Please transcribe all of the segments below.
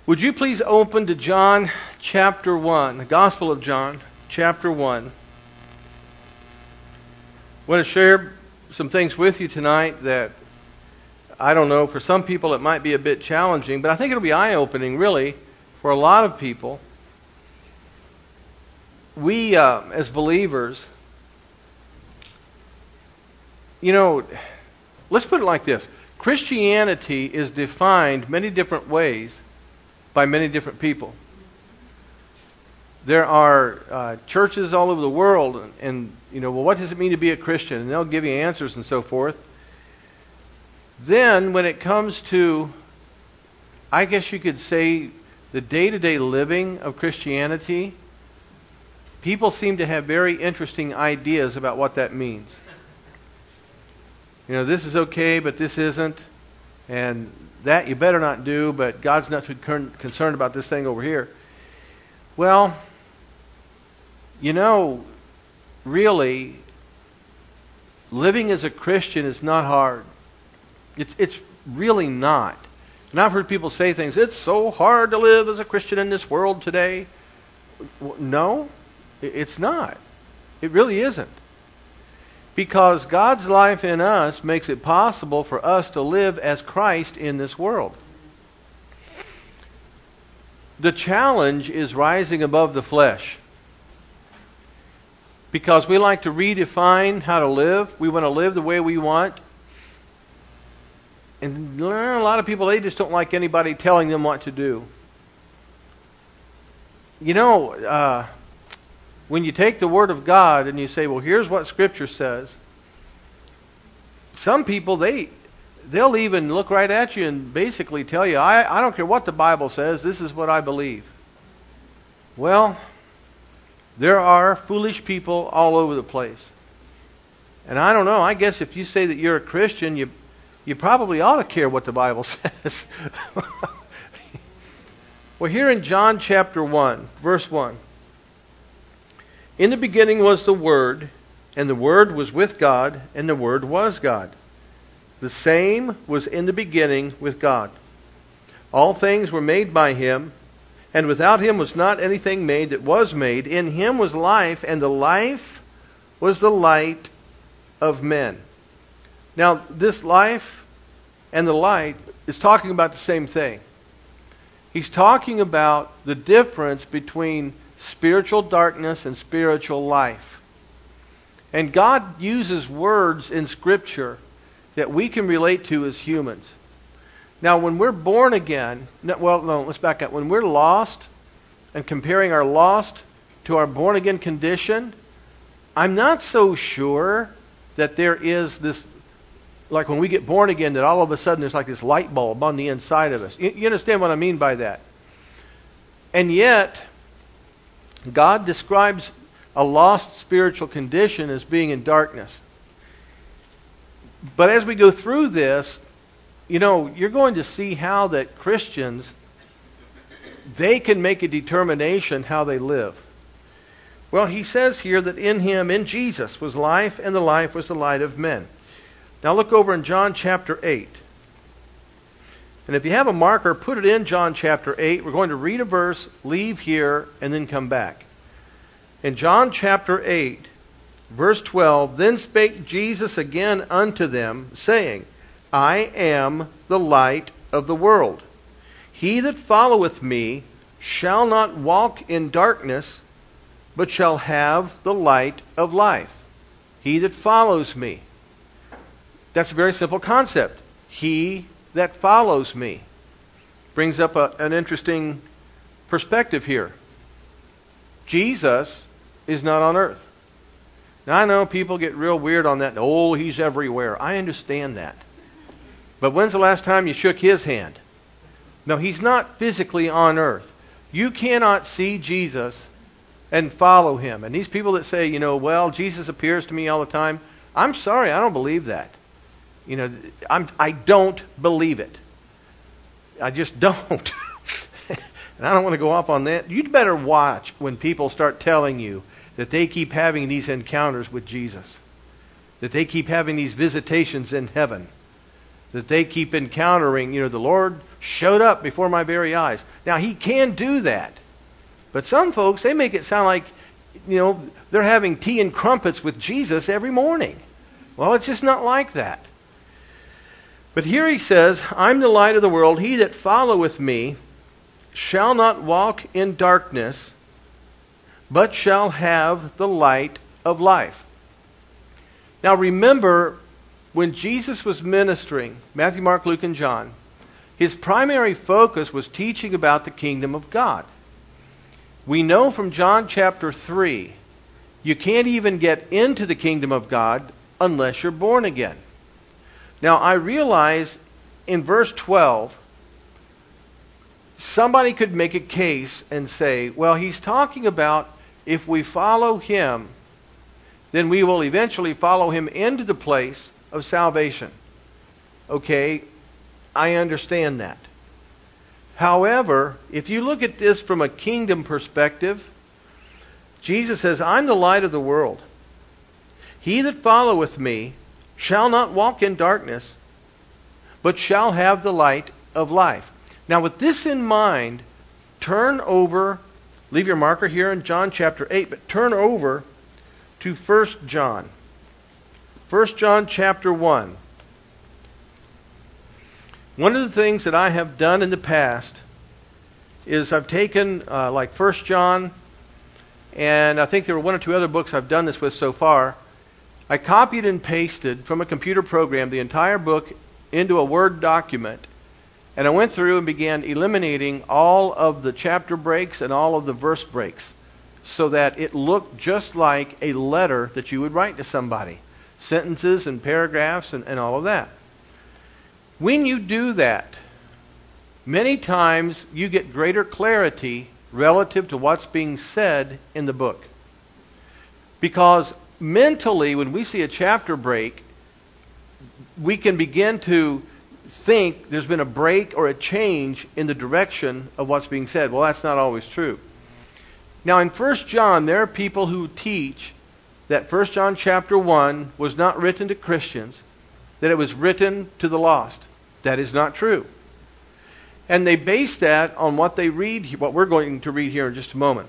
Would you please open to John chapter 1, the Gospel of John, chapter 1. I want to share some things with you tonight that, I don't know, for some people it might be a bit challenging, but I think it'll be eye-opening, really, for a lot of people. We, as believers, let's put it like this. Christianity is defined many different ways by many different people. There are churches all over the world, and well, what does it mean to be a Christian? And they'll give you answers and so forth. Then, when it comes to, I guess you could say, the day-to-day living of Christianity, people seem to have very interesting ideas about what that means. This is okay, but this isn't, and that you better not do, but God's not too concerned about this thing over here. Well, really, living as a Christian is not hard. It's really not. And I've heard people say things, it's so hard to live as a Christian in this world today. No, it's not. It really isn't. Because God's life in us makes it possible for us to live as Christ in this world. The challenge is rising above the flesh. Because we like to redefine how to live. We want to live the way we want. And a lot of people, they just don't like anybody telling them what to do. When you take the Word of God and you say, well, here's what Scripture says, some people, they'll even look right at you and basically tell you, I don't care what the Bible says, this is what I believe. Well, there are foolish people all over the place. And I don't know, I guess if you say that you're a Christian, you probably ought to care what the Bible says. Well, here in John chapter 1, verse 1. In the beginning was the Word, and the Word was with God, and the Word was God. The same was in the beginning with God. All things were made by Him, and without Him was not anything made that was made. In Him was life, and the life was the light of men. Now, this life and the light is talking about the same thing. He's talking about the difference between spiritual darkness and spiritual life. And God uses words in Scripture that we can relate to as humans. Now, when we're born again, let's back up. When we're lost and comparing our lost to our born again condition, I'm not so sure that there is this, like when we get born again, that all of a sudden there's like this light bulb on the inside of us. You understand what I mean by that? And yet, God describes a lost spiritual condition as being in darkness. But as we go through this, you're going to see how that Christians, they can make a determination how they live. Well, he says here that in Him, in Jesus, was life, and the life was the light of men. Now look over in John chapter 8. And if you have a marker, put it in John chapter 8. We're going to read a verse, leave here, and then come back. In John chapter 8, verse 12, Then spake Jesus again unto them, saying, I am the light of the world. He that followeth me shall not walk in darkness, but shall have the light of life. He that follows me. That's a very simple concept. He that follows me. Brings up an interesting perspective here. Jesus is not on earth. Now I know people get real weird on that. Oh, He's everywhere. I understand that. But when's the last time you shook His hand? No, He's not physically on earth. You cannot see Jesus and follow Him. And these people that say, well, Jesus appears to me all the time. I'm sorry, I don't believe that. I don't believe it. I just don't. And I don't want to go off on that. You'd better watch when people start telling you that they keep having these encounters with Jesus. That they keep having these visitations in heaven. That they keep encountering, the Lord showed up before my very eyes. Now, he can do that. But some folks, they make it sound like, they're having tea and crumpets with Jesus every morning. Well, it's just not like that. But here he says, I'm the light of the world. He that followeth me shall not walk in darkness, but shall have the light of life. Now remember, when Jesus was ministering, Matthew, Mark, Luke, and John, his primary focus was teaching about the kingdom of God. We know from John chapter 3, you can't even get into the kingdom of God unless you're born again. Now, I realize in verse 12, somebody could make a case and say, well, he's talking about if we follow him, then we will eventually follow him into the place of salvation. Okay, I understand that. However, if you look at this from a kingdom perspective, Jesus says, I'm the light of the world. He that followeth me shall not walk in darkness, but shall have the light of life. Now with this in mind, turn over, leave your marker here in John chapter 8, but turn over to 1 John. 1 John chapter 1. One of the things that I have done in the past is I've taken like 1 John, and I think there were one or two other books I've done this with so far. I copied and pasted from a computer program the entire book into a Word document, and I went through and began eliminating all of the chapter breaks and all of the verse breaks so that it looked just like a letter that you would write to somebody. Sentences and paragraphs and all of that. When you do that, many times you get greater clarity relative to what's being said in the book. Because mentally, when we see a chapter break, we can begin to think there's been a break or a change in the direction of what's being said. Well, that's not always true. Now, in 1 John, there are people who teach that 1 John chapter 1 was not written to Christians, that it was written to the lost. That is not true. And they base that on what they read, what we're going to read here in just a moment.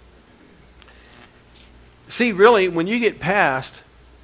See, really, when you get past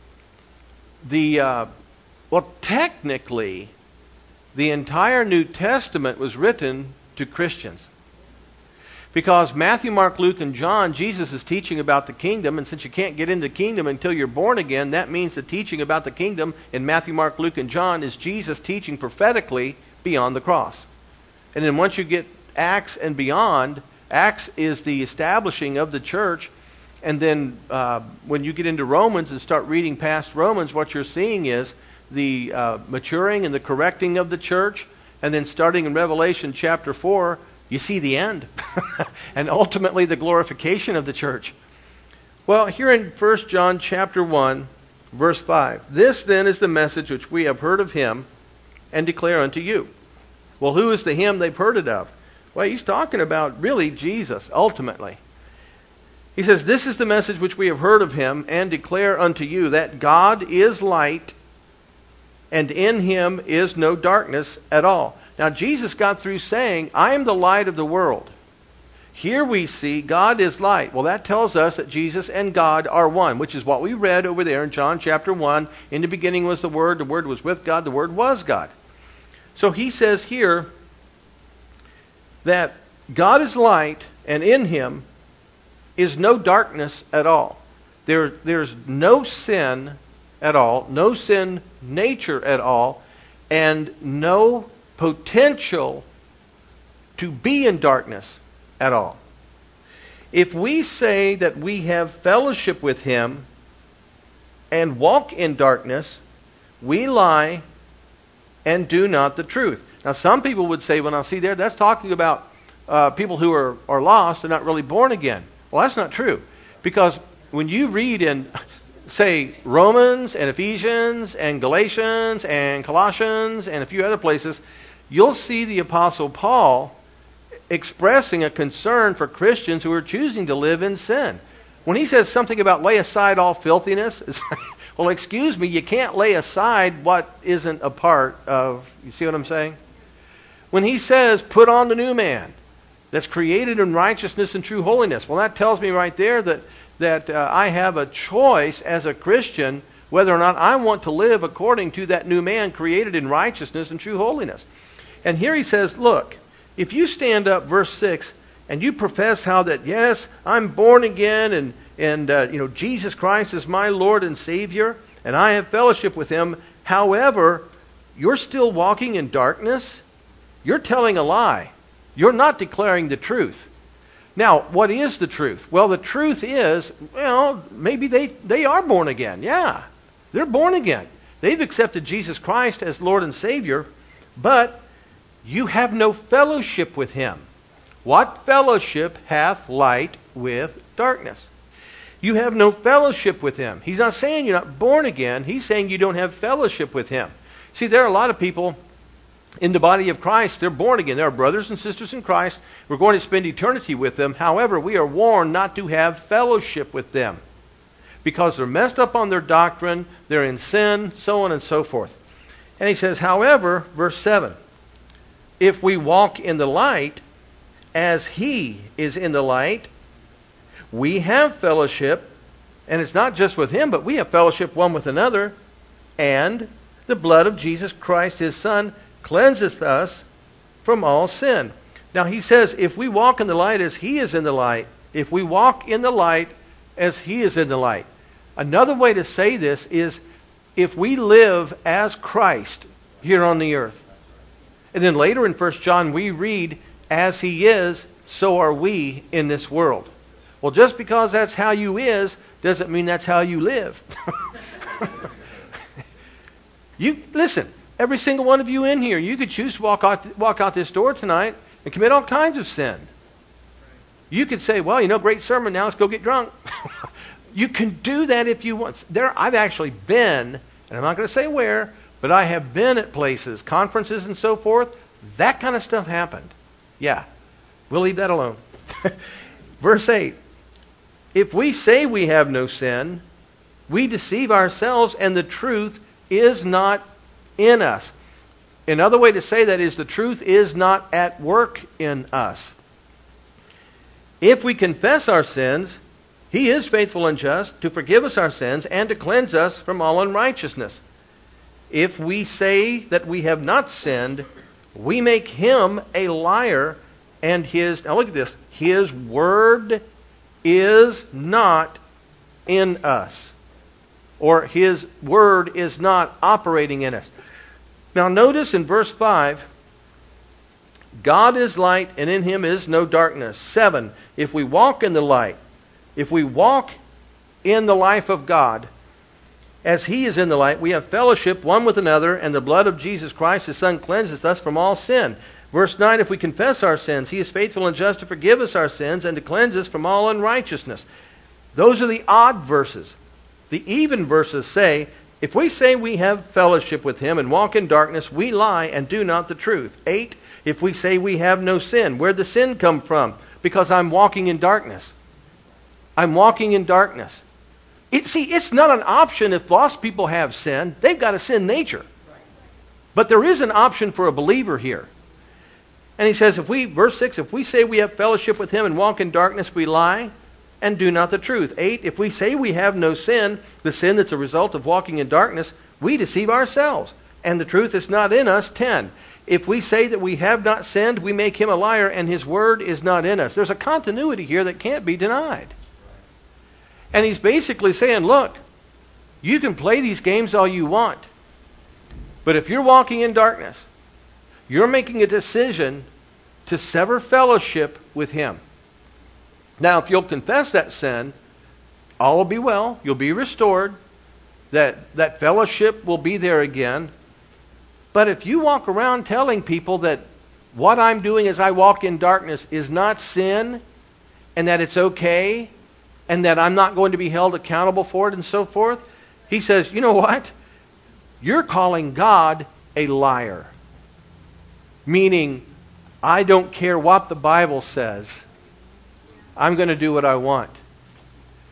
technically, the entire New Testament was written to Christians. Because Matthew, Mark, Luke, and John, Jesus is teaching about the kingdom, and since you can't get into the kingdom until you're born again, that means the teaching about the kingdom in Matthew, Mark, Luke, and John is Jesus teaching prophetically beyond the cross. And then once you get Acts and beyond, Acts is the establishing of the church, and then when you get into Romans and start reading past Romans, what you're seeing is the maturing and the correcting of the church, and then starting in Revelation chapter 4, you see the end. And ultimately the glorification of the church. Well, here in 1 John chapter 1, verse 5. This then is the message which we have heard of him and declare unto you. Well, who is the him they've heard it of? Well, he's talking about really Jesus, ultimately. He says, this is the message which we have heard of him and declare unto you, that God is light, and in him is no darkness at all. Now, Jesus got through saying, I am the light of the world. Here we see God is light. Well, that tells us that Jesus and God are one, which is what we read over there in John chapter 1. In the beginning was the Word was with God, the Word was God. So he says here that God is light, and in him is no darkness at all. There's no sin at all, no sin nature at all, and no potential to be in darkness at all. If we say that we have fellowship with him and walk in darkness, we lie and do not the truth. Now some people would say, well, now see there, that's talking about people who are lost and not really born again. Well, that's not true. Because when you read in, say, Romans and Ephesians and Galatians and Colossians and a few other places, you'll see the Apostle Paul expressing a concern for Christians who are choosing to live in sin. When he says something about lay aside all filthiness, it's like, well, excuse me, you can't lay aside what isn't a part of, you see what I'm saying? when he says, put on the new man that's created in righteousness and true holiness. Well, that tells me right there that I have a choice as a Christian whether or not I want to live according to that new man created in righteousness and true holiness. And here he says, look, if you stand up, verse 6, and you profess how that, yes, I'm born again, and Jesus Christ is my Lord and Savior, and I have fellowship with Him. However, you're still walking in darkness. You're telling a lie. You're not declaring the truth. Now, what is the truth? Well, the truth is, maybe they are born again. Yeah, they're born again. They've accepted Jesus Christ as Lord and Savior, but you have no fellowship with Him. What fellowship hath light with darkness? You have no fellowship with Him. He's not saying you're not born again. He's saying you don't have fellowship with Him. See, there are a lot of people in the body of Christ. They're born again. They're brothers and sisters in Christ. We're going to spend eternity with them. However, we are warned not to have fellowship with them because they're messed up on their doctrine. They're in sin, so on and so forth. And he says, however, verse 7, if we walk in the light as He is in the light, we have fellowship, and it's not just with Him, but we have fellowship one with another, and the blood of Jesus Christ, His Son, cleanseth us from all sin. Now he says, if we walk in the light as He is in the light, if we walk in the light as He is in the light. Another way to say this is, if we live as Christ here on the earth. And then later in 1 John we read, as He is, so are we in this world. Well, just because that's how you is, doesn't mean that's how you live. Listen, every single one of you in here, you could choose to walk out this door tonight and commit all kinds of sin. You could say, well, great sermon, now let's go get drunk. You can do that if you want. I've actually been, and I'm not going to say where, but I have been at places, conferences and so forth. That kind of stuff happened. Yeah, we'll leave that alone. Verse 8, if we say we have no sin, we deceive ourselves and the truth is not in us. Another way to say that is the truth is not at work in us. If we confess our sins, He is faithful and just to forgive us our sins and to cleanse us from all unrighteousness. If we say that we have not sinned, we make Him a liar, and now look at this, His word is not in us. Or His word is not operating in us. Now notice in verse 5, God is light and in Him is no darkness. 7, if we walk in the light, if we walk in the life of God, as He is in the light, we have fellowship one with another, and the blood of Jesus Christ, His Son, cleanseth us from all sin. Verse 9, if we confess our sins, He is faithful and just to forgive us our sins and to cleanse us from all unrighteousness. Those are the odd verses. The even verses say, if we say we have fellowship with Him and walk in darkness, we lie and do not the truth. 8, if we say we have no sin, where'd the sin come from? Because I'm walking in darkness. I'm walking in darkness. It's not an option if lost people have sin. They've got a sin nature. But there is an option for a believer here. And he says, verse 6, if we say we have fellowship with Him and walk in darkness, we lie and do not the truth. 8, if we say we have no sin, the sin that's a result of walking in darkness, we deceive ourselves, and the truth is not in us. 10, if we say that we have not sinned, we make Him a liar, and His word is not in us. There's a continuity here that can't be denied. And he's basically saying, look, you can play these games all you want, but if you're walking in darkness, you're making a decision to sever fellowship with Him. Now, if you'll confess that sin, all will be well. You'll be restored. That fellowship will be there again. But if you walk around telling people that what I'm doing as I walk in darkness is not sin, and that it's okay, and that I'm not going to be held accountable for it and so forth, he says, you know what? You're calling God a liar. Meaning, I don't care what the Bible says. I'm going to do what I want.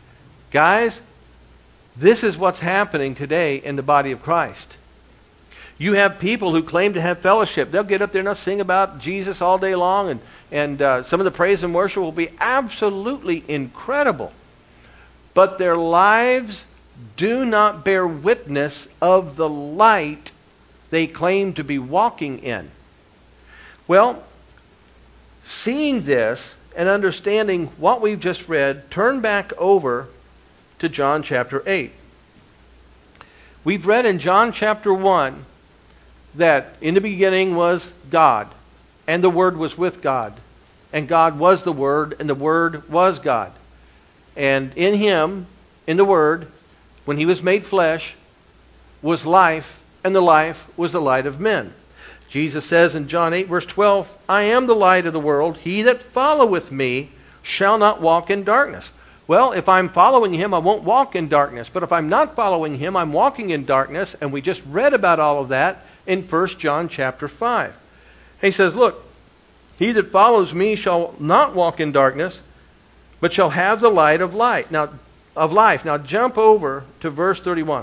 Guys, this is what's happening today in the body of Christ. You have people who claim to have fellowship. They'll get up there and they'll sing about Jesus all day long, and some of the praise and worship will be absolutely incredible. But their lives do not bear witness of the light they claim to be walking in. Well, seeing this and understanding what we've just read, turn back over to John chapter 8. We've read in John chapter 1 that in the beginning was God, and the Word was with God, and God was the Word, and the Word was God. And in Him, in the Word, when He was made flesh, was life, and the life was the light of men. Jesus says in John 8, verse 12, I am the light of the world. He that followeth me shall not walk in darkness. Well, if I'm following Him, I won't walk in darkness. But if I'm not following Him, I'm walking in darkness. And we just read about all of that in 1 John chapter 5. He says, look, he that follows me shall not walk in darkness, but shall have the light of light. Now, of life. Now jump over to verse 31.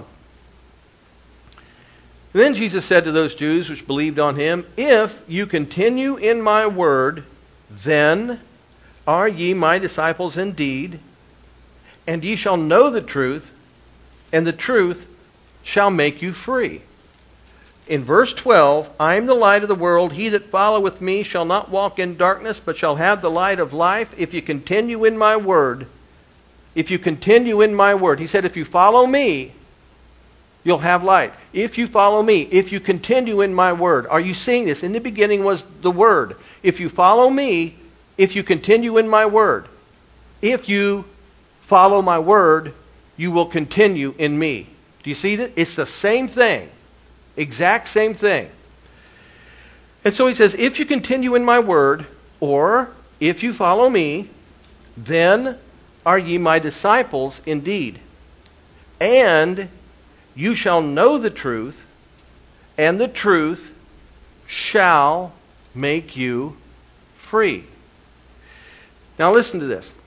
Then Jesus said to those Jews which believed on Him, if you continue in my word, then are ye my disciples indeed, and ye shall know the truth, and the truth shall make you free. In verse 12, I am the light of the world. He that followeth me shall not walk in darkness, but shall have the light of life. If you continue in my word, if you continue in my word. He said, if you follow me, you'll have light. If you follow me, if you continue in my word. Are you seeing this? In the beginning was the Word. If you follow me, if you continue in my word. If you follow my word, you will continue in me. Do you see that? It's the same thing. Exact same thing. And so he says, if you continue in my word, or if you follow me, then are ye my disciples indeed. And you shall know the truth, and the truth shall make you free. Now listen to this.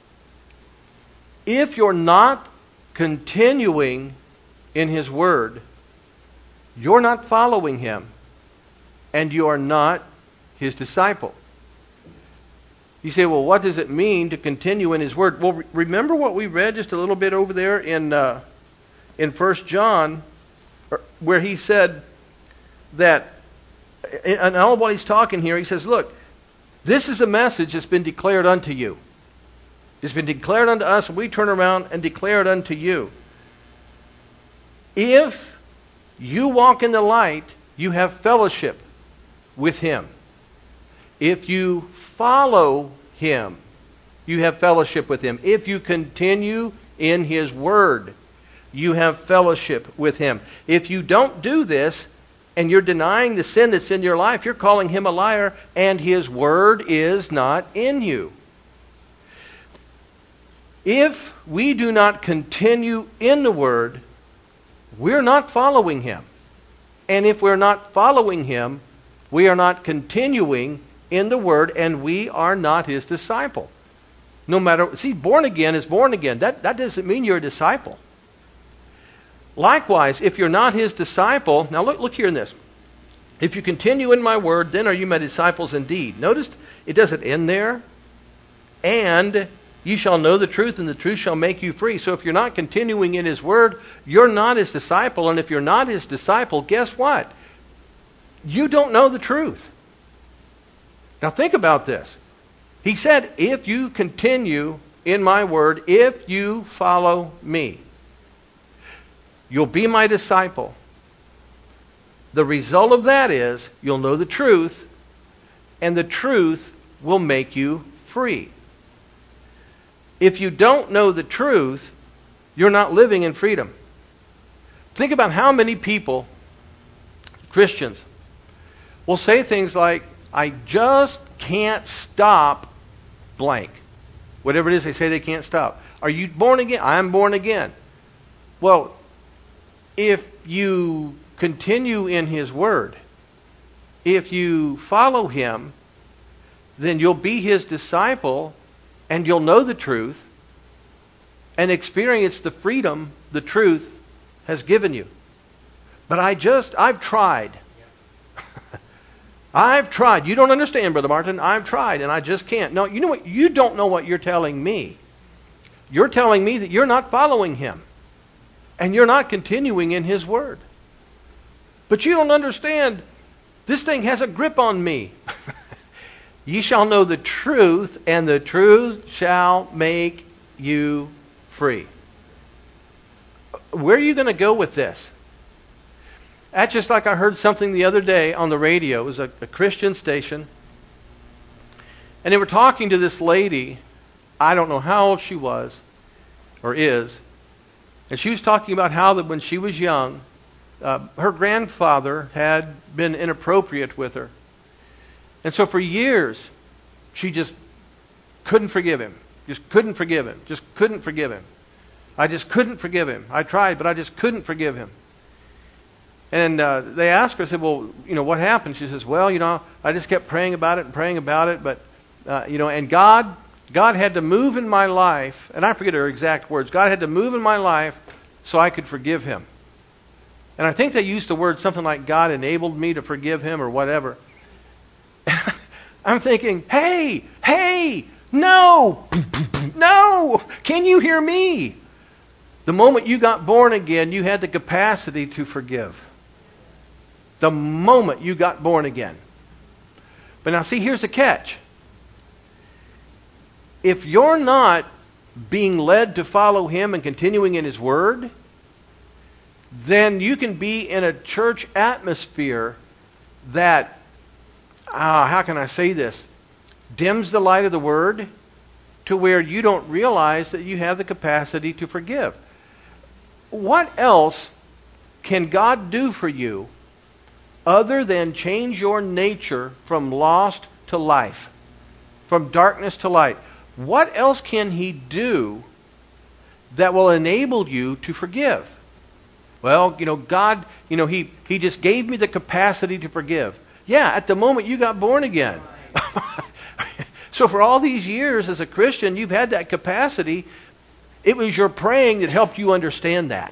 If you're not continuing in His Word, you're not following Him, and you are not His disciple. You say, well, what does it mean to continue in His Word? Well, remember what we read just a little bit over there in 1 John, where he said that, and all of what he's talking here, he says, look, this is a message that's been declared unto you. It's been declared unto us, and we turn around and declare it unto you. If you walk in the light, you have fellowship with Him. If you follow Him, you have fellowship with Him. If you continue in His Word, you have fellowship with Him. If you don't do this, and you're denying the sin that's in your life, you're calling Him a liar, and His Word is not in you. If we do not continue in the Word, we're not following Him. And if we're not following Him, we are not continuing in the Word, and we are not His disciple. No matter, see, born again is born again. That doesn't mean you're a disciple. Likewise, if you're not His disciple, now look here in this. If you continue in my word, then are you my disciples indeed. Notice it doesn't end there. And you shall know the truth, and the truth shall make you free. So if you're not continuing in His word, you're not His disciple. And if you're not His disciple, guess what? You don't know the truth. Now think about this. He said, if you continue in my word, if you follow me, you'll be my disciple. The result of that is you'll know the truth, and the truth will make you free. If you don't know the truth, you're not living in freedom. Think about how many people, Christians, will say things like, I just can't stop blank. Whatever it is they say they can't stop. Are you born again? I'm born again. Well, if you continue in His Word, if you follow Him, then you'll be His disciple, and you'll know the truth and experience the freedom the truth has given you. But I've tried. I've tried. You don't understand, Brother Martin. I've tried, and I just can't. No, you know what? You don't know what you're telling me. You're telling me that you're not following Him. And you're not continuing in His Word. But you don't understand. This thing has a grip on me. Ye shall know the truth, and the truth shall make you free. Where are you going to go with this? That's just like I heard something the other day on the radio. It was a Christian station. And they were talking to this lady. I don't know how old she was or is. And she was talking about how that when she was young, her grandfather had been inappropriate with her. And so for years, she just couldn't forgive him. Just couldn't forgive him. Just couldn't forgive him. I just couldn't forgive him. I tried, but I just couldn't forgive him. And they asked her, I said, well, what happened? She says, well, I just kept praying about it, but, and God had to move in my life, and I forget her exact words. God had to move in my life so I could forgive him. And I think they used the word something like God enabled me to forgive him or whatever. I'm thinking, hey, no, can you hear me? The moment you got born again, you had the capacity to forgive. The moment you got born again. But now see, here's the catch. If you're not being led to follow Him and continuing in His Word, then you can be in a church atmosphere that, how can I say this, dims the light of the Word to where you don't realize that you have the capacity to forgive. What else can God do for you other than change your nature from lost to life, from darkness to light? What else can He do that will enable you to forgive? Well, God, He just gave me the capacity to forgive. Yeah, at the moment you got born again. So for all these years as a Christian, you've had that capacity. It was your praying that helped you understand that.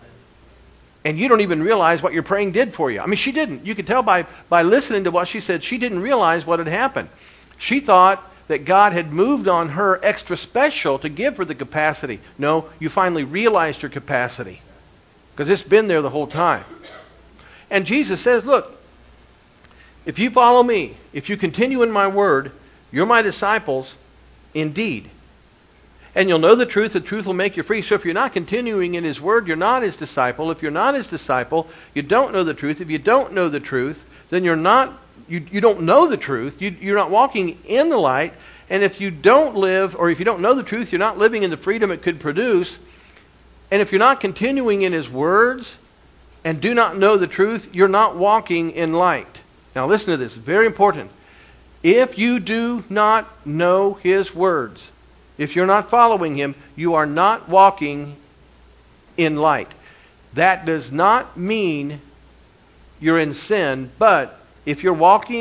And you don't even realize what your praying did for you. I mean, she didn't. You could tell by listening to what she said, she didn't realize what had happened. She thought that God had moved on her extra special to give her the capacity. No, you finally realized your capacity. Because it's been there the whole time. And Jesus says, look, if you follow me, if you continue in my word, you're my disciples indeed. And you'll know the truth will make you free. So if you're not continuing in His Word, you're not His disciple. If you're not His disciple, you don't know the truth. If you don't know the truth, then you don't know the truth. You're not walking in the light. And if you don't live, or if you don't know the truth, you're not living in the freedom it could produce. And if you're not continuing in His words and do not know the truth, you're not walking in light. Now listen to this, very important. If you do not know His words, if you're not following Him, you are not walking in light. That does not mean you're in sin, but if you're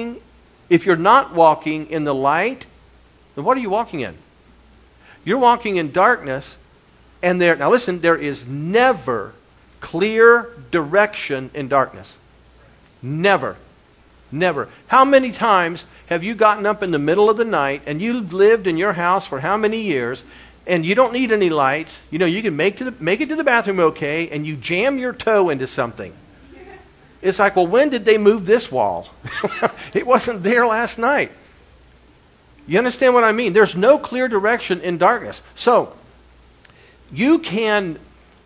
not walking in the light, then what are you walking in? You're walking in darkness, and now listen, there is never clear direction in darkness. Never. Never. How many times have you gotten up in the middle of the night and you've lived in your house for how many years and you don't need any lights? You can make it to the bathroom okay, and you jam your toe into something. It's like, well, when did they move this wall? It wasn't there last night. You understand what I mean? There's no clear direction in darkness. So, you can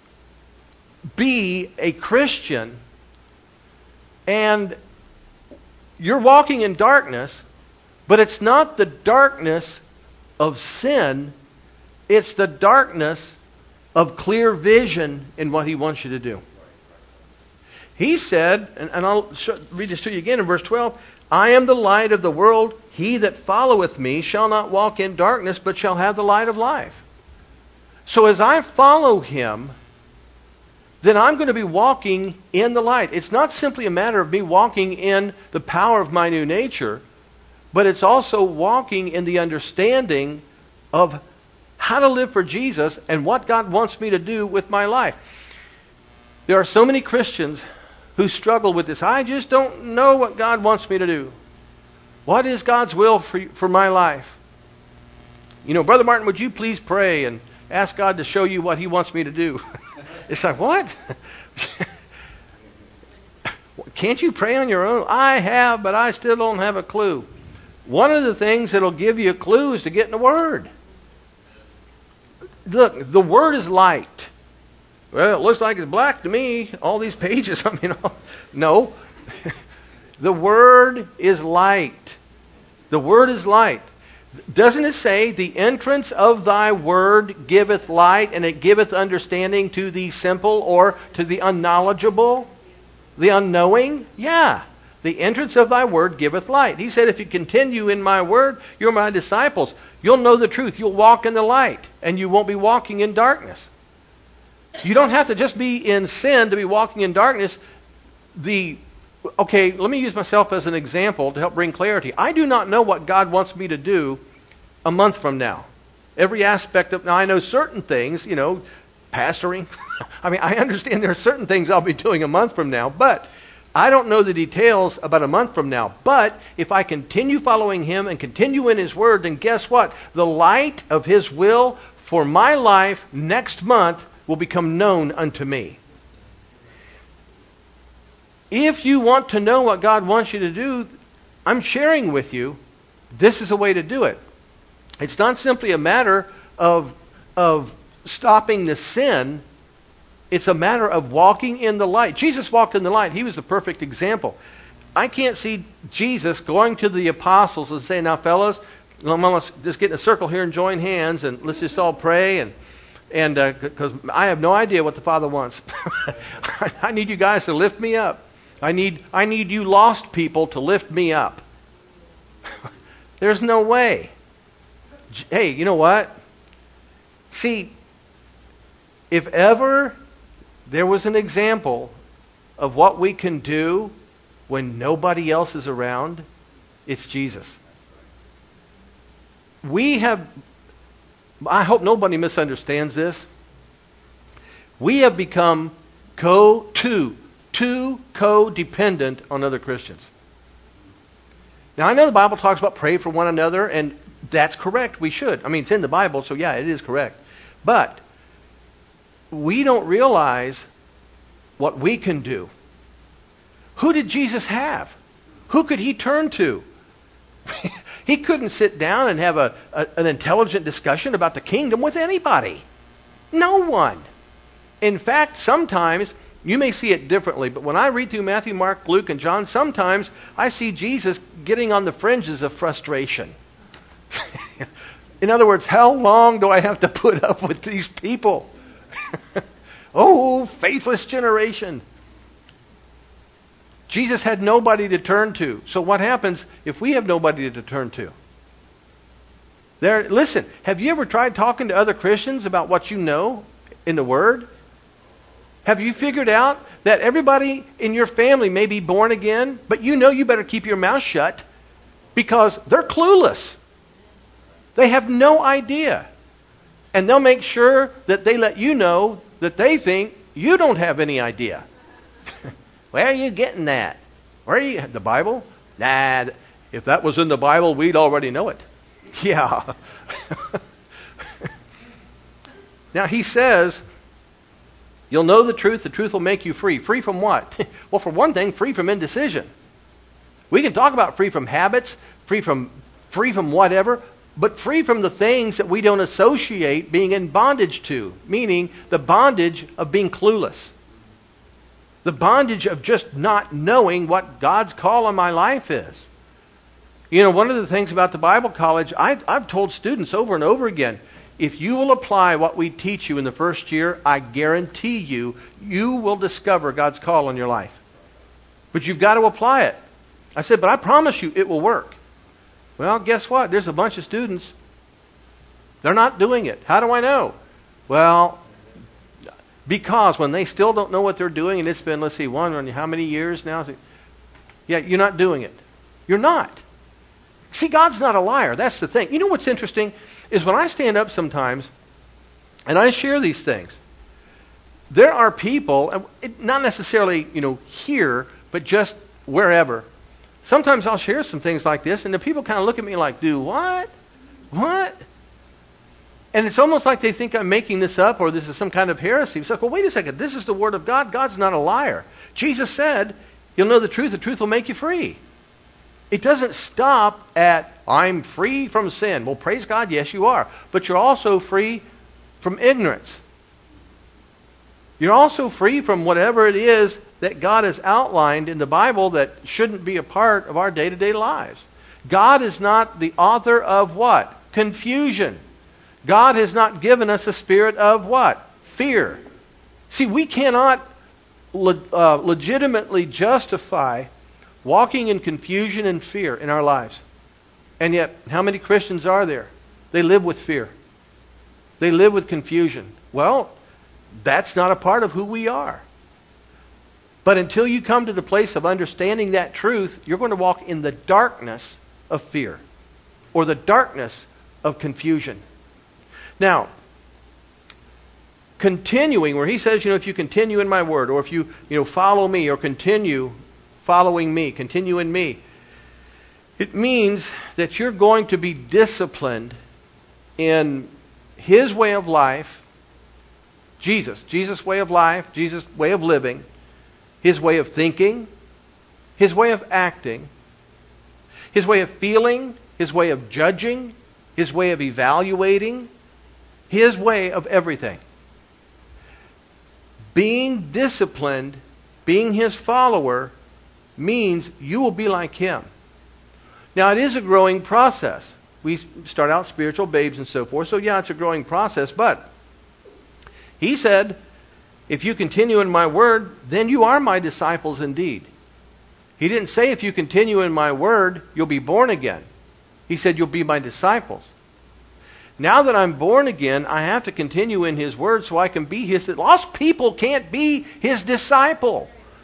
be a Christian and you're walking in darkness, but it's not the darkness of sin. It's the darkness of clear vision in what He wants you to do. He said, and I'll read this to you again in verse 12, I am the light of the world. He that followeth me shall not walk in darkness, but shall have the light of life. So as I follow Him, then I'm going to be walking in the light. It's not simply a matter of me walking in the power of my new nature, but it's also walking in the understanding of how to live for Jesus and what God wants me to do with my life. There are so many Christians who struggle with this. I just don't know what God wants me to do. What is God's will for my life? Brother Martin, would you please pray and ask God to show you what He wants me to do? It's like, what? Can't you pray on your own? I have, but I still don't have a clue. One of the things that'll give you a clue is to get in the Word. Look, the Word is light. Well, it looks like it's black to me, all these pages. No. The Word is light. The Word is light. Doesn't it say, the entrance of thy Word giveth light, and it giveth understanding to the simple or to the unknowledgeable? The unknowing? Yeah. The entrance of thy Word giveth light. He said, if you continue in my Word, you're my disciples. You'll know the truth. You'll walk in the light, and you won't be walking in darkness. You don't have to just be in sin to be walking in darkness. Okay, let me use myself as an example to help bring clarity. I do not know what God wants me to do a month from now. Every aspect of... Now, I know certain things, pastoring. I understand there are certain things I'll be doing a month from now, but I don't know the details about a month from now. But if I continue following Him and continue in His Word, then guess what? The light of His will for my life next month will become known unto me. If you want to know what God wants you to do, I'm sharing with you, this is a way to do it. It's not simply a matter of stopping the sin. It's a matter of walking in the light. Jesus walked in the light. He was the perfect example. I can't see Jesus going to the apostles and saying, now fellas, let's just get in a circle here and join hands and let's just all pray and because I have no idea what the Father wants. I need you guys to lift me up. I need you lost people to lift me up. There's no way. Hey, you know what? See, if ever there was an example of what we can do when nobody else is around, it's Jesus. I hope nobody misunderstands this. We have become too codependent on other Christians. Now, I know the Bible talks about pray for one another, and that's correct. We should. It's in the Bible, so yeah, it is correct. But we don't realize what we can do. Who did Jesus have? Who could He turn to? He couldn't sit down and have an intelligent discussion about the kingdom with anybody. No one. In fact, sometimes, you may see it differently, but when I read through Matthew, Mark, Luke, and John, sometimes I see Jesus getting on the fringes of frustration. In other words, how long do I have to put up with these people? Oh, faithless generation. Jesus had nobody to turn to. So what happens if we have nobody to turn to? Listen, have you ever tried talking to other Christians about what you know in the Word? Have you figured out that everybody in your family may be born again, but you better keep your mouth shut because they're clueless. They have no idea. And they'll make sure that they let you know that they think you don't have any idea. Where are you getting that? The Bible? Nah, if that was in the Bible, we'd already know it. Yeah. Now he says, you'll know the truth will make you free. Free from what? Well, for one thing, free from indecision. We can talk about free from habits, free from whatever, but free from the things that we don't associate being in bondage to, meaning the bondage of being clueless. The bondage of just not knowing what God's call on my life is. One of the things about the Bible college, I've told students over and over again, if you will apply what we teach you in the first year, I guarantee you will discover God's call on your life. But you've got to apply it. I said, but I promise you it will work. Well, guess what? There's a bunch of students. They're not doing it. How do I know? Well, because when they still don't know what they're doing, and it's been, how many years now? Yeah, you're not doing it. You're not. See, God's not a liar. That's the thing. You know what's interesting is when I stand up sometimes and I share these things, there are people, not necessarily, here, but just wherever. Sometimes I'll share some things like this, and the people kind of look at me like, "Do what? What?" And it's almost like they think I'm making this up or this is some kind of heresy. It's like, well, wait a second. This is the Word of God. God's not a liar. Jesus said, you'll know the truth will make you free. It doesn't stop at, I'm free from sin. Well, praise God, yes, you are. But you're also free from ignorance. You're also free from whatever it is that God has outlined in the Bible that shouldn't be a part of our day-to-day lives. God is not the author of what? Confusion. God has not given us a spirit of what? Fear. See, we cannot legitimately justify walking in confusion and fear in our lives. And yet, how many Christians are there? They live with fear. They live with confusion. Well, that's not a part of who we are. But until you come to the place of understanding that truth, you're going to walk in the darkness of fear or the darkness of confusion. Now, continuing, where he says, if you continue in my word, or if you follow me, or continue following me, continue in me, it means that you're going to be disciplined in his way of life, Jesus' way of life, Jesus' way of living, his way of thinking, his way of acting, his way of feeling, his way of judging, his way of evaluating, his way of everything. Being disciplined, being his follower, means you will be like him. Now, it is a growing process. We start out spiritual babes and so forth, so yeah, it's a growing process, but he said, if you continue in my word, then you are my disciples indeed. He didn't say if you continue in my word, you'll be born again. He said you'll be my disciples. Now that I'm born again, I have to continue in his word so I can be his... Lost people can't be his disciple.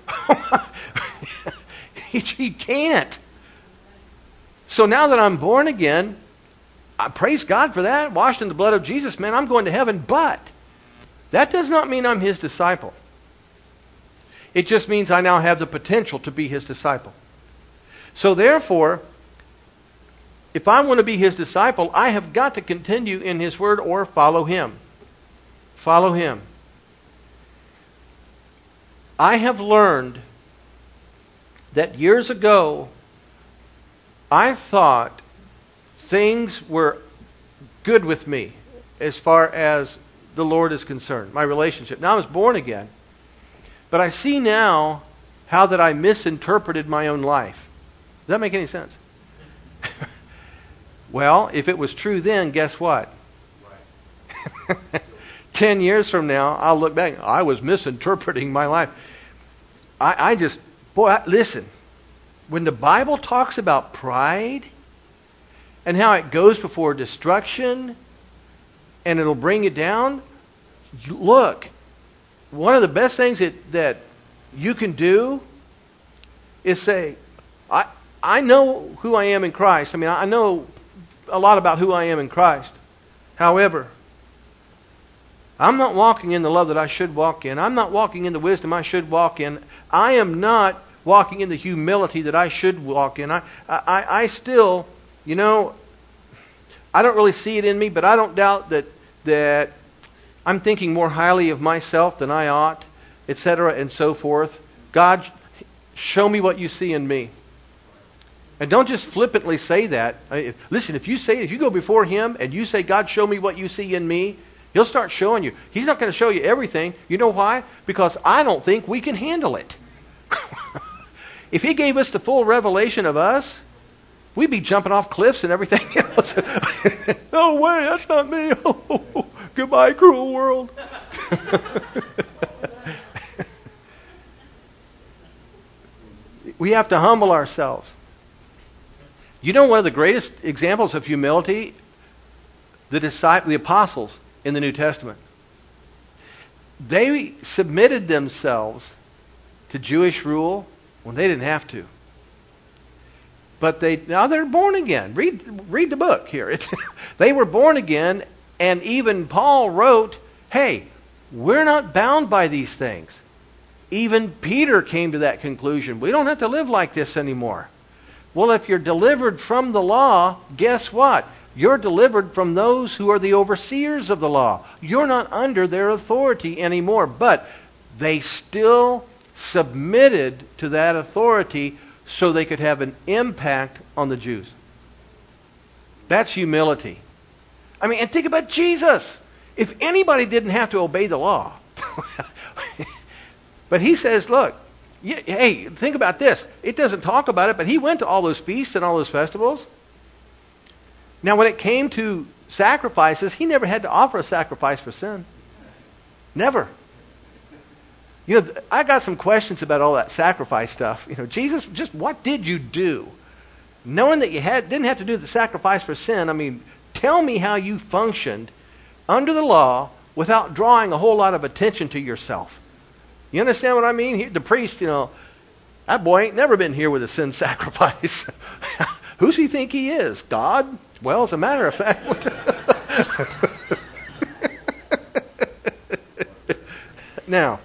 He can't. So now that I'm born again, I praise God for that. Washed in the blood of Jesus, man, I'm going to heaven. But that does not mean I'm his disciple. It just means I now have the potential to be his disciple. So therefore, if I want to be his disciple, I have got to continue in his word or follow him. Follow him. I have learned that years ago, I thought things were good with me as far as the Lord is concerned, my relationship. Now I was born again, but I see now how that I misinterpreted my own life. Does that make any sense? Well, if it was true then, guess what? Right. 10 years from now, I'll look back. I was misinterpreting my life. Listen. When the Bible talks about pride and how it goes before destruction and it'll bring you down, look, one of the best things that you can do is say, I know who I am in Christ. I mean, I know a lot about who I am in Christ. However, I'm not walking in the love that I should walk in. I'm not walking in the wisdom I should walk in. I am not walking in the humility that I should walk in. I still, I don't really see it in me, but I don't doubt that I'm thinking more highly of myself than I ought, etc., and so forth. God, show me what you see in me. And don't just flippantly say that. Listen, if you go before him and you say, God, show me what you see in me, he'll start showing you. He's not going to show you everything. You know why? Because I don't think we can handle it. If he gave us the full revelation of us, we'd be jumping off cliffs and everything else. No way, that's not me. Oh, goodbye, cruel world. We have to humble ourselves. You know, one of the greatest examples of humility, the apostles in the New Testament. They submitted themselves to Jewish rule when they didn't have to. But now they're born again. Read the book here. They were born again, and even Paul wrote, hey, we're not bound by these things. Even Peter came to that conclusion. We don't have to live like this anymore. Well, if you're delivered from the law, guess what? You're delivered from those who are the overseers of the law. You're not under their authority anymore. But they still submitted to that authority so they could have an impact on the Jews. That's humility. I mean, and think about Jesus. If anybody didn't have to obey the law, but he says, look, hey, think about this. It doesn't talk about it, but he went to all those feasts and all those festivals. Now, when it came to sacrifices, he never had to offer a sacrifice for sin. Never. You know, I got some questions about all that sacrifice stuff. You know, Jesus, just what did you do? Knowing that you didn't have to do the sacrifice for sin, I mean, tell me how you functioned under the law without drawing a whole lot of attention to yourself. You understand what I mean? The priest, you know, that boy ain't never been here with a sin sacrifice. Who's he think he is? God? Well, as a matter of fact. Now,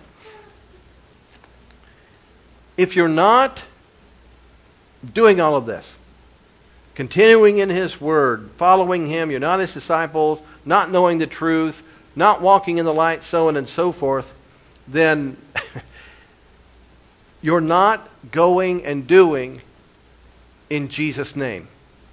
if you're not doing all of this, continuing in His Word, following Him, you're not His disciples, not knowing the truth, not walking in the light, so on and so forth, then you're not going and doing in Jesus' name.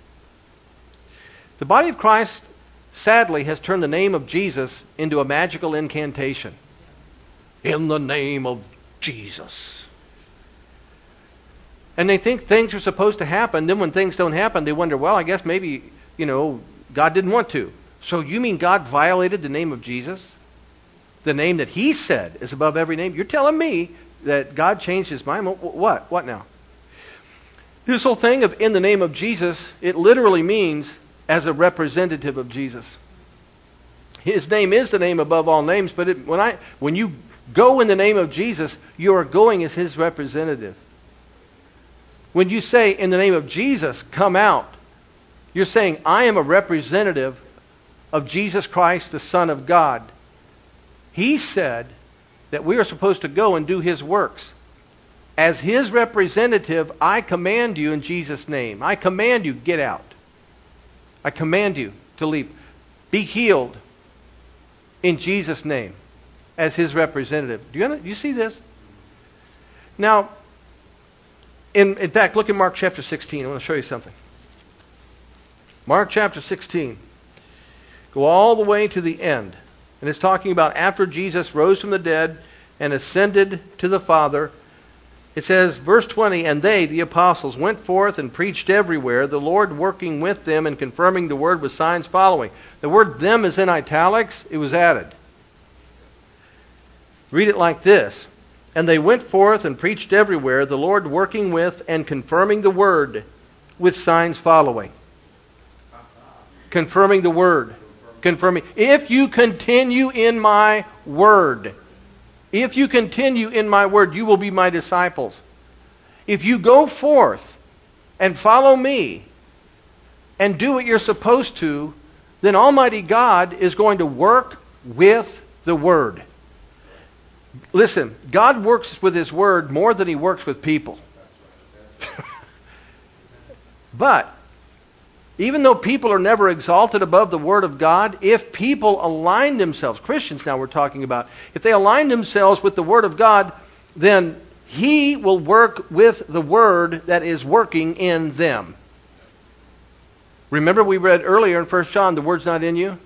The body of Christ, sadly, has turned the name of Jesus into a magical incantation. In the name of Jesus. And they think things are supposed to happen. Then when things don't happen, they wonder, well, I guess maybe, you know, God didn't want to. So you mean God violated the name of Jesus? The name that He said is above every name? You're telling me that God changed His mind? What? What now? This whole thing of in the name of Jesus, it literally means as a representative of Jesus. His name is the name above all names, but when you go in the name of Jesus, you are going as His representative. When you say, in the name of Jesus, come out, you're saying, I am a representative of Jesus Christ, the Son of God. He said that we are supposed to go and do His works. As His representative, I command you in Jesus' name. I command you, get out. I command you to leave. Be healed in Jesus' name as His representative. Do you see this? Now, in fact, look at Mark chapter 16. I want to show you something. Mark chapter 16. Go all the way to the end. And it's talking about after Jesus rose from the dead and ascended to the Father. It says, verse 20, and they, the apostles, went forth and preached everywhere, the Lord working with them and confirming the word with signs following. The word them is in italics. It was added. Read it like this. And they went forth and preached everywhere, the Lord working with and confirming the word with signs following. Confirming the word. Confirming. If you continue in my word, if you continue in my word, you will be my disciples. If you go forth and follow me and do what you're supposed to, then Almighty God is going to work with the word. Listen, God works with His word more than He works with people. But even though people are never exalted above the Word of God, if people align themselves, Christians now we're talking about, if they align themselves with the Word of God, then He will work with the Word that is working in them. Remember we read earlier in 1 John, the Word's not in you?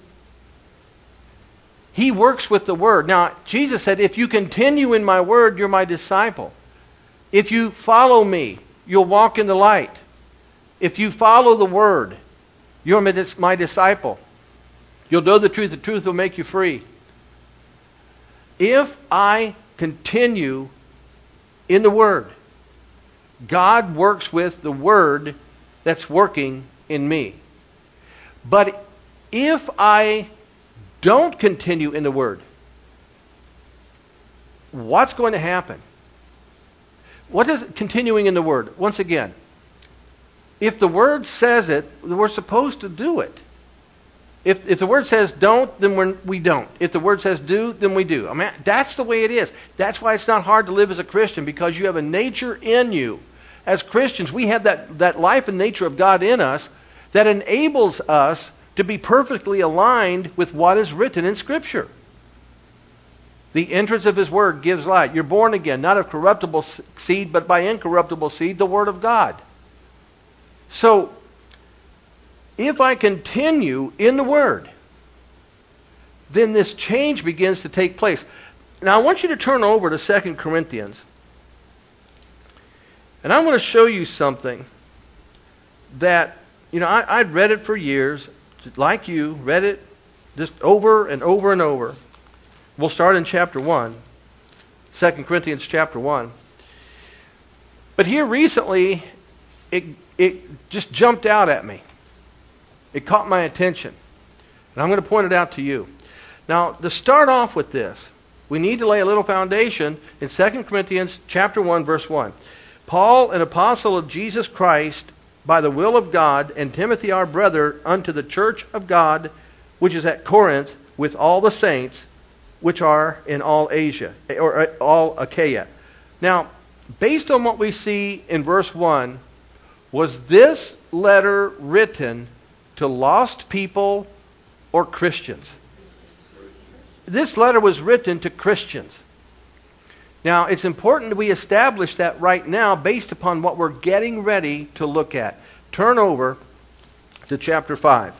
He works with the Word. Now, Jesus said, if you continue in my Word, you're my disciple. If you follow me, you'll walk in the light. If you follow the Word, you're my disciple. You'll know the truth will make you free. If I continue in the Word, God works with the Word that's working in me. But if I don't continue in the Word, what's going to happen? What is continuing in the Word? Once again, if the Word says it, we're supposed to do it. If the Word says don't, then we don't. If the Word says do, then we do. I mean, that's the way it is. That's why it's not hard to live as a Christian, because you have a nature in you. As Christians, we have that life and nature of God in us that enables us to be perfectly aligned with what is written in Scripture. The entrance of His Word gives light. You're born again, not of corruptible seed, but by incorruptible seed, the Word of God. So, if I continue in the Word, then this change begins to take place. Now, I want you to turn over to 2 Corinthians. And I want to show you something that, I'd read it for years, like you, read it just over and over and over. We'll start in chapter 1, 2 Corinthians chapter 1. But here recently, it just jumped out at me. It caught my attention. And I'm going to point it out to you. Now, to start off with this, we need to lay a little foundation in 2 Corinthians chapter 1, verse 1. Paul, an apostle of Jesus Christ, by the will of God, and Timothy our brother, unto the church of God, which is at Corinth, with all the saints, which are in all Asia, or all Achaia. Now, based on what we see in verse 1, was this letter written to lost people or Christians? This letter was written to Christians. Now, it's important that we establish that right now based upon what we're getting ready to look at. Turn over to chapter 5.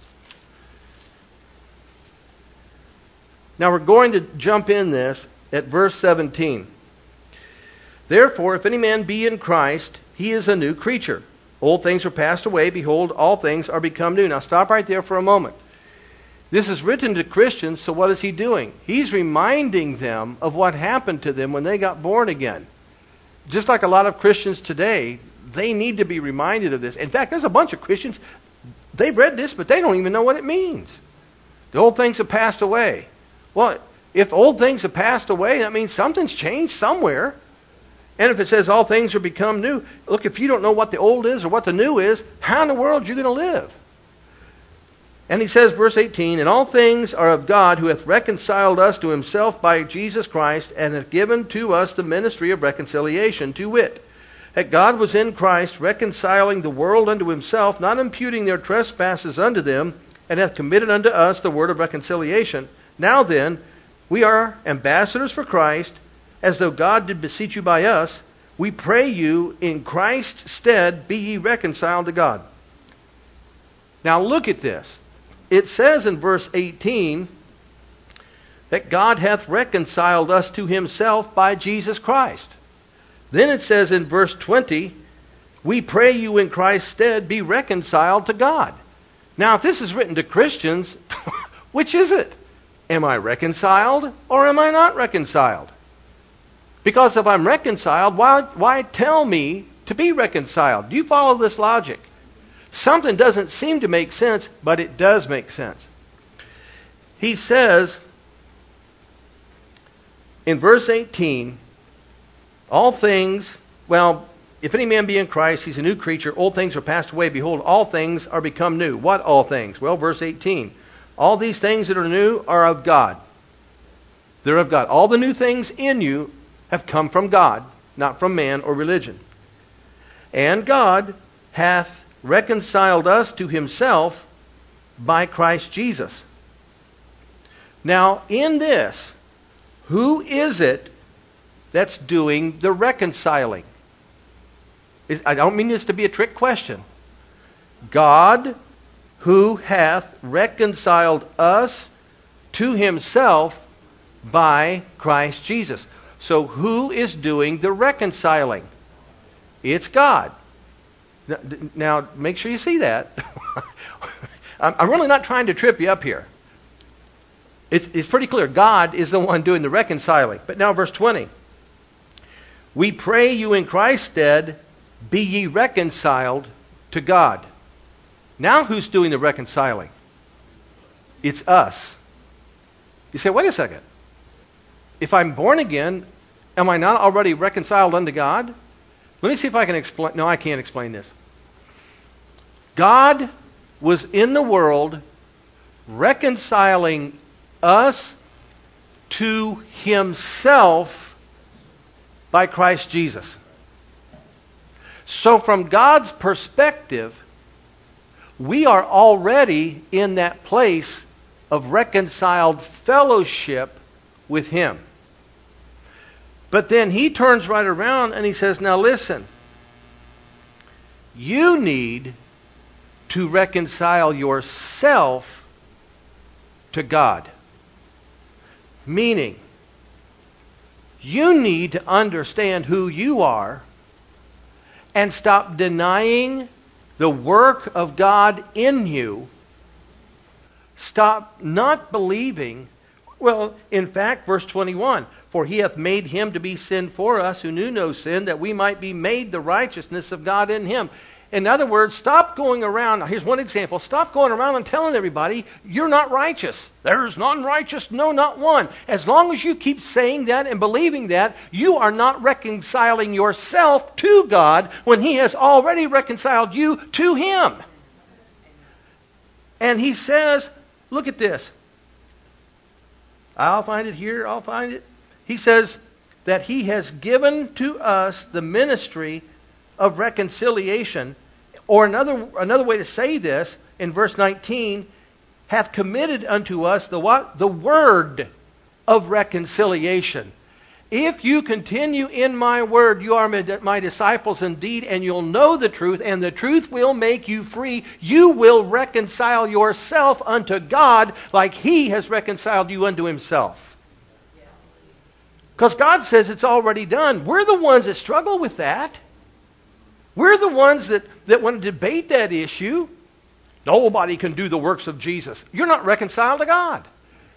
Now, we're going to jump in this at verse 17. Therefore, if any man be in Christ, he is a new creature. Old things are passed away. Behold, all things are become new. Now, stop right there for a moment. This is written to Christians, so what is he doing? He's reminding them of what happened to them when they got born again. Just like a lot of Christians today, they need to be reminded of this. In fact, there's a bunch of Christians, they've read this, but they don't even know what it means. The old things have passed away. Well, if old things have passed away, that means something's changed somewhere. And if it says all things are become new, look, if you don't know what the old is or what the new is, how in the world are you going to live? And he says, verse 18, and all things are of God, who hath reconciled us to himself by Jesus Christ, and hath given to us the ministry of reconciliation, to wit, that God was in Christ reconciling the world unto himself, not imputing their trespasses unto them, and hath committed unto us the word of reconciliation. Now then, we are ambassadors for Christ, as though God did beseech you by us. We pray you, in Christ's stead, be ye reconciled to God. Now look at this. It says in verse 18 that God hath reconciled us to himself by Jesus Christ. Then it says in verse 20, we pray you in Christ's stead be reconciled to God. Now if this is written to Christians, which is it? Am I reconciled or am I not reconciled? Because if I'm reconciled, why tell me to be reconciled? Do you follow this logic? Something doesn't seem to make sense, but it does make sense. He says in verse 18, all things, well, if any man be in Christ, he's a new creature. Old things are passed away. Behold, all things are become new. What all things? Well, verse 18. All these things that are new are of God. They're of God. All the new things in you have come from God, not from man or religion. And God hath reconciled us to himself by Christ Jesus. Now, in this, who is it that's doing the reconciling? I don't mean this to be a trick question. God, who hath reconciled us to himself by Christ Jesus. So who is doing the reconciling? It's God. Now, make sure you see that. I'm really not trying to trip you up here. It's pretty clear. God is the one doing the reconciling. But now verse 20. We pray you in Christ's stead, be ye reconciled to God. Now who's doing the reconciling? It's us. You say, wait a second. If I'm born again, am I not already reconciled unto God? Let me see if I can explain. No, I can't explain this. God was in the world reconciling us to himself by Christ Jesus. So from God's perspective, we are already in that place of reconciled fellowship with him. But then he turns right around and he says, now listen, you need to reconcile yourself to God. Meaning, you need to understand who you are and stop denying the work of God in you. Stop not believing. Well, in fact, verse 21, for he hath made him to be sin for us who knew no sin, that we might be made the righteousness of God in him. In other words, stop going around. Here's one example. Stop going around and telling everybody you're not righteous. There's none righteous, no, not one. As long as you keep saying that and believing that, you are not reconciling yourself to God when he has already reconciled you to him. And he says, look at this. I'll find it here. I'll find it. He says that he has given to us the ministry of reconciliation. Or another way to say this, in verse 19, hath committed unto us the what? The word of reconciliation. If you continue in my word, you are my disciples indeed, and you'll know the truth, and the truth will make you free. You will reconcile yourself unto God like he has reconciled you unto himself. Because God says it's already done. We're the ones that struggle with that. We're the ones that want to debate that issue. Nobody can do the works of Jesus. You're not reconciled to God.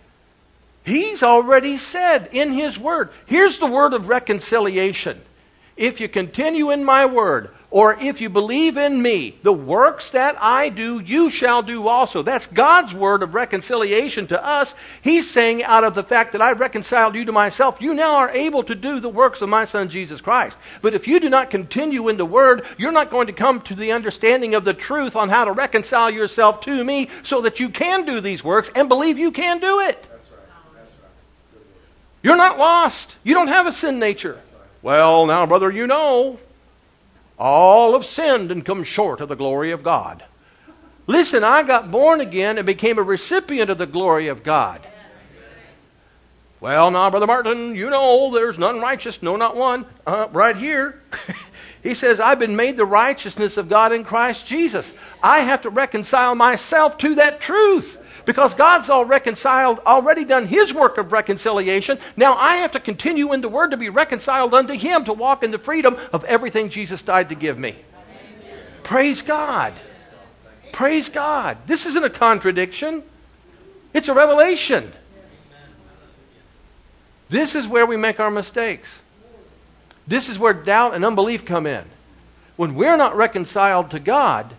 He's already said in his word. Here's the word of reconciliation. If you continue in my word, or if you believe in me, the works that I do, you shall do also. That's God's word of reconciliation to us. He's saying out of the fact that I've reconciled you to myself, you now are able to do the works of my Son Jesus Christ. But if you do not continue in the word, you're not going to come to the understanding of the truth on how to reconcile yourself to me so that you can do these works and believe you can do it. That's right. You're not lost. You don't have a sin nature. Well, now, brother, you know, all have sinned and come short of the glory of God. Listen, I got born again and became a recipient of the glory of God. Well, now, Brother Martin, you know there's none righteous, no, not one. Right here. He says, I've been made the righteousness of God in Christ Jesus. I have to reconcile myself to that truth. Because God's already done his work of reconciliation. Now I have to continue in the word to be reconciled unto him, to walk in the freedom of everything Jesus died to give me. Amen. Praise God. Praise God. This isn't a contradiction. It's a revelation. This is where we make our mistakes. This is where doubt and unbelief come in. When we're not reconciled to God,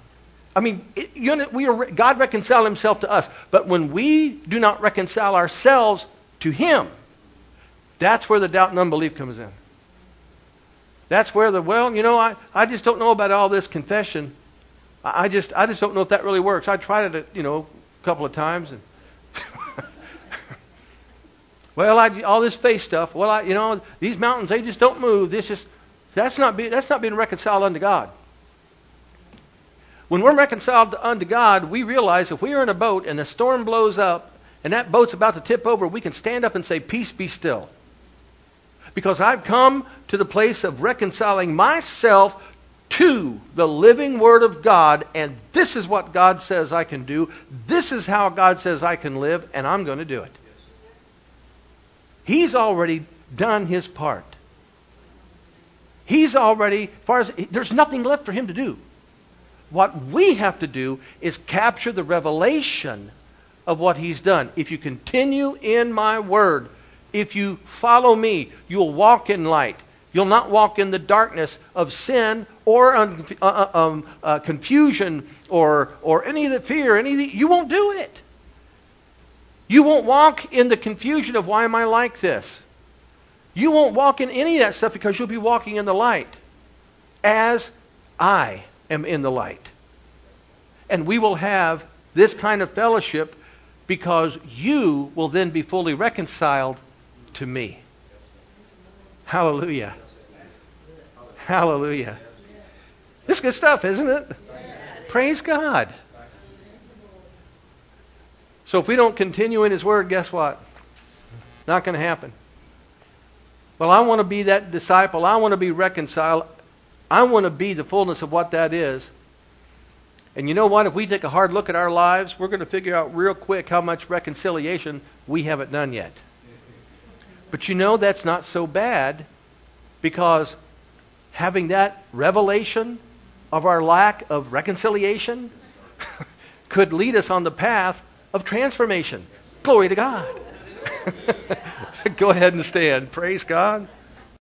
God reconciled himself to us. But when we do not reconcile ourselves to him, that's where the doubt and unbelief comes in. That's where I just don't know about all this confession. I just don't know if that really works. I tried it, a couple of times. And all this faith stuff. These mountains, they just don't move. That's not being reconciled unto God. When we're reconciled unto God, we realize if we are in a boat and a storm blows up and that boat's about to tip over, we can stand up and say, peace, be still. Because I've come to the place of reconciling myself to the living Word of God, and this is what God says I can do. This is how God says I can live, and I'm going to do it. He's already done his part. There's nothing left for him to do. What we have to do is capture the revelation of what he's done. If you continue in my word, if you follow me, you'll walk in light. You'll not walk in the darkness of sin or confusion or any of the fear. You won't do it. You won't walk in the confusion of why am I like this. You won't walk in any of that stuff because you'll be walking in the light as I am in the light. And we will have this kind of fellowship because you will then be fully reconciled to me. Hallelujah. Hallelujah. This is good stuff, isn't it? Praise God. So if we don't continue in His Word, guess what? Not going to happen. Well, I want to be that disciple. I want to be reconciled. I want to be the fullness of what that is. And you know what? If we take a hard look at our lives, we're going to figure out real quick how much reconciliation we haven't done yet. But you know that's not so bad, because having that revelation of our lack of reconciliation could lead us on the path of transformation. Glory to God. Go ahead and stand. Praise God.